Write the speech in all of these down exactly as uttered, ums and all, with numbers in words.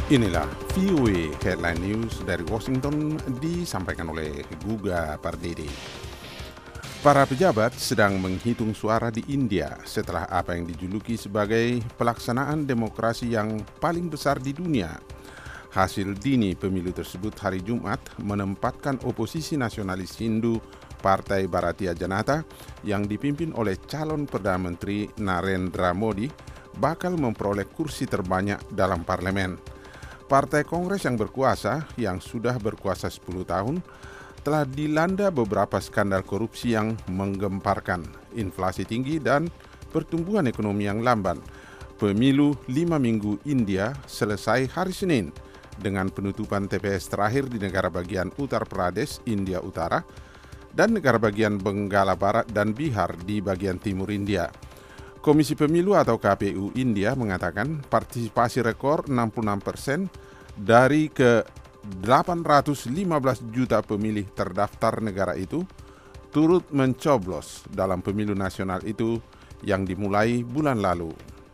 Inilah V O A Headline News dari Washington disampaikan oleh Guga Pardede. Para pejabat sedang menghitung suara di India setelah apa yang dijuluki sebagai pelaksanaan demokrasi yang paling besar di dunia. Hasil dini pemilu tersebut hari Jumat menempatkan oposisi nasionalis Hindu Partai Bharatiya Janata yang dipimpin oleh calon Perdana Menteri Narendra Modi bakal memperoleh kursi terbanyak dalam parlemen. Partai Kongres yang berkuasa, yang sudah berkuasa sepuluh tahun, telah dilanda beberapa skandal korupsi yang menggemparkan, inflasi tinggi dan pertumbuhan ekonomi yang lamban. Pemilu lima minggu India selesai hari Senin dengan penutupan T P S terakhir di negara bagian Uttar Pradesh, India Utara, dan negara bagian Benggala Barat dan Bihar di bagian timur India. Komisi Pemilu atau K P U India mengatakan partisipasi rekor enam puluh enam persen dari ke delapan ratus lima belas juta pemilih terdaftar negara itu turut mencoblos dalam pemilu nasional itu yang dimulai bulan lalu.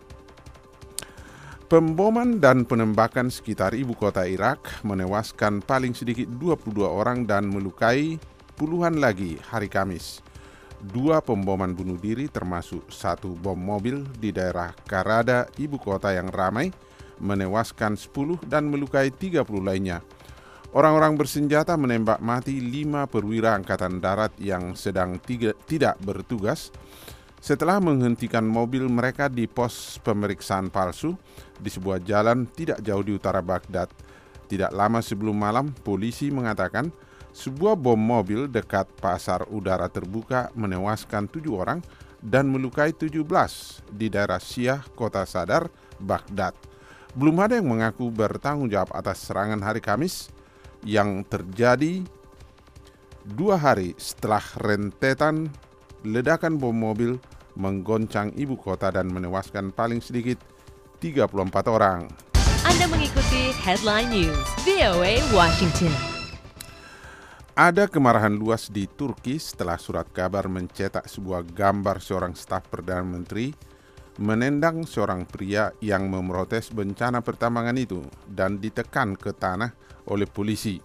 Pemboman dan penembakan sekitar ibu kota Irak menewaskan paling sedikit dua puluh dua orang dan melukai puluhan lagi hari Kamis. Dua pemboman bunuh diri termasuk satu bom mobil di daerah Karada, ibu kota yang ramai, menewaskan sepuluh dan melukai tiga puluh lainnya. Orang-orang bersenjata menembak mati lima perwira angkatan darat yang sedang tiga, tidak bertugas setelah menghentikan mobil mereka di pos pemeriksaan palsu di sebuah jalan tidak jauh di utara Baghdad. Tidak lama sebelum malam, polisi mengatakan sebuah bom mobil dekat pasar udara terbuka menewaskan tujuh orang dan melukai tujuh belas di daerah Syiah kota Sadar, Baghdad. Belum ada yang mengaku bertanggung jawab atas serangan hari Kamis yang terjadi dua hari setelah rentetan ledakan bom mobil menggoncang ibu kota dan menewaskan paling sedikit tiga puluh empat orang. Anda mengikuti Headline News V O A Washington. Ada kemarahan luas di Turki setelah surat kabar mencetak sebuah gambar seorang staf Perdana Menteri menendang seorang pria yang memprotes bencana pertambangan itu dan ditekan ke tanah oleh polisi.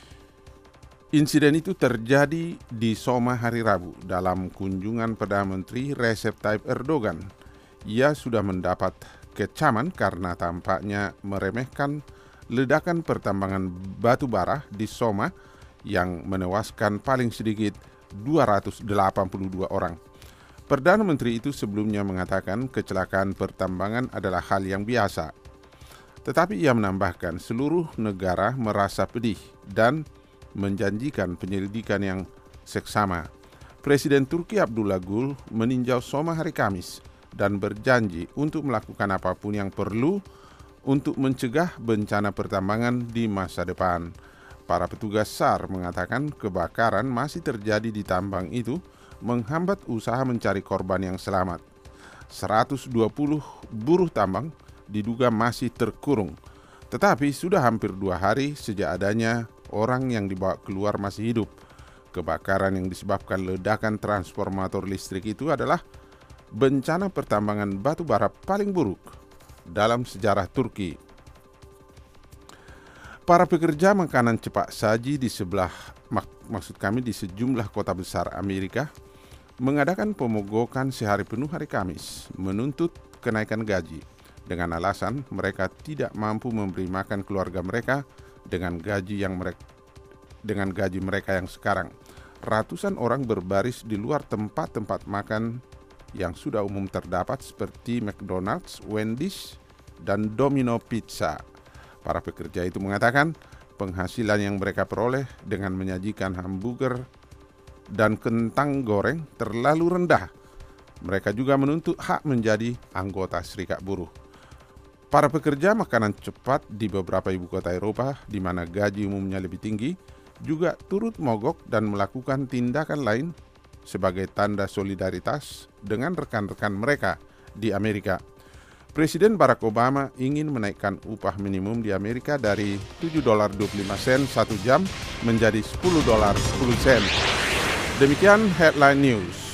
Insiden itu terjadi di Soma hari Rabu dalam kunjungan Perdana Menteri Recep Tayyip Erdogan. Ia sudah mendapat kecaman karena tampaknya meremehkan ledakan pertambangan batu bara di Soma yang menewaskan paling sedikit dua ratus delapan puluh dua orang. Perdana Menteri itu sebelumnya mengatakan kecelakaan pertambangan adalah hal yang biasa. Tetapi ia menambahkan seluruh negara merasa pedih dan menjanjikan penyelidikan yang seksama. Presiden Turki Abdullah Gül meninjau Soma hari Kamis dan berjanji untuk melakukan apapun yang perlu untuk mencegah bencana pertambangan di masa depan. Para petugas S A R mengatakan kebakaran masih terjadi di tambang itu menghambat usaha mencari korban yang selamat. seratus dua puluh buruh tambang diduga masih terkurung, tetapi sudah hampir dua hari sejak adanya orang yang dibawa keluar masih hidup. Kebakaran yang disebabkan ledakan transformator listrik itu adalah bencana pertambangan batu bara paling buruk dalam sejarah Turki. Para pekerja makanan cepat saji di sebelah, mak, maksud kami di sejumlah kota besar Amerika, mengadakan pemogokan sehari penuh hari Kamis, menuntut kenaikan gaji, dengan alasan mereka tidak mampu memberi makan keluarga mereka dengan gaji yang mereka, dengan gaji mereka yang sekarang. Ratusan orang berbaris di luar tempat-tempat makan yang sudah umum terdapat seperti McDonald's, Wendy's, dan Domino Pizza. Para pekerja itu mengatakan penghasilan yang mereka peroleh dengan menyajikan hamburger dan kentang goreng terlalu rendah. Mereka juga menuntut hak menjadi anggota serikat buruh. Para pekerja makanan cepat di beberapa ibu kota Eropa di mana gaji umumnya lebih tinggi juga turut mogok dan melakukan tindakan lain sebagai tanda solidaritas dengan rekan-rekan mereka di Amerika. Presiden Barack Obama ingin menaikkan upah minimum di Amerika dari tujuh dolar dua puluh lima sen satu jam menjadi sepuluh dolar sepuluh sen. Demikian Headline News.